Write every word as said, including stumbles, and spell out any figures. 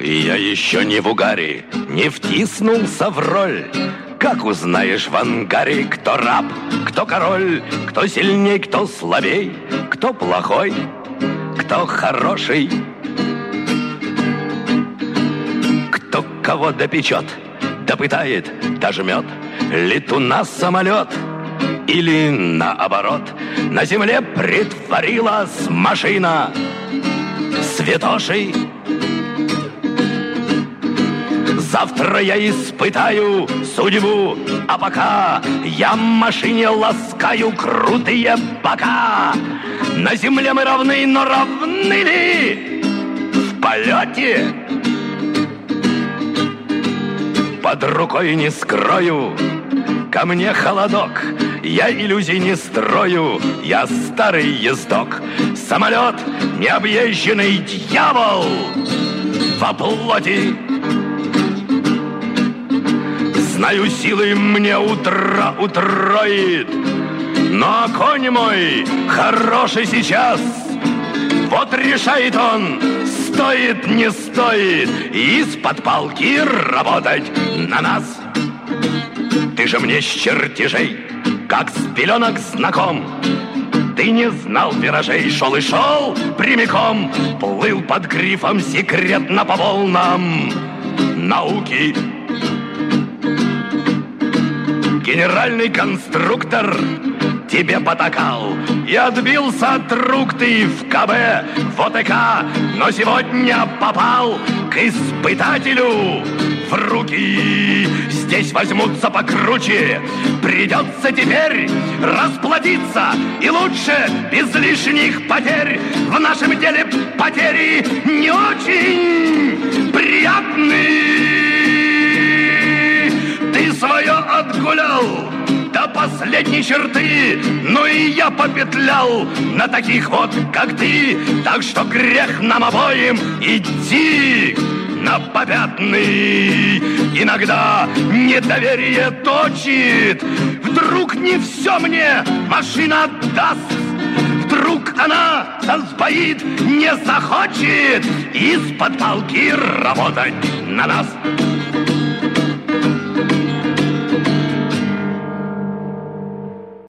Я еще не в угаре, не втиснулся в роль. Как узнаешь в ангаре, кто раб, кто король, кто сильней, кто слабей, кто плохой, кто хороший, кто кого допечет, допытает, дожмет, летуна самолет. Или наоборот, на земле притворилась машина святошей. Завтра я испытаю судьбу, а пока я машине ласкаю крутые бока. На земле мы равны, но равны ли в полете? Под рукой не скрою, ко мне холодок. Я иллюзий не строю, я старый ездок. Самолет, необъезженный дьявол во плоти. Знаю, силы мне утро утроит, но конь мой хороший сейчас. Вот решает он, стоит, не стоит из-под палки работать на нас. Ты же мне с чертежей, как с пеленок знаком. Ты не знал виражей, шел и шел прямиком. Плыл под грифом секретно по волнам науки. Генеральный конструктор тебе потакал и отбился от рук ты в КБ, в ОТК, но сегодня попал к испытателю в руки. Здесь возьмутся покруче, придется теперь расплатиться, и лучше без лишних потерь. В нашем деле потери не очень приятные. Ты свое отгулял до последней черты, ну и я попетлял на таких вот, как ты. Так что грех нам обоим идти на попятный. Иногда недоверие точит. Вдруг не все мне машина отдаст. Вдруг она сбоит, не захочет из-под палки работать на нас.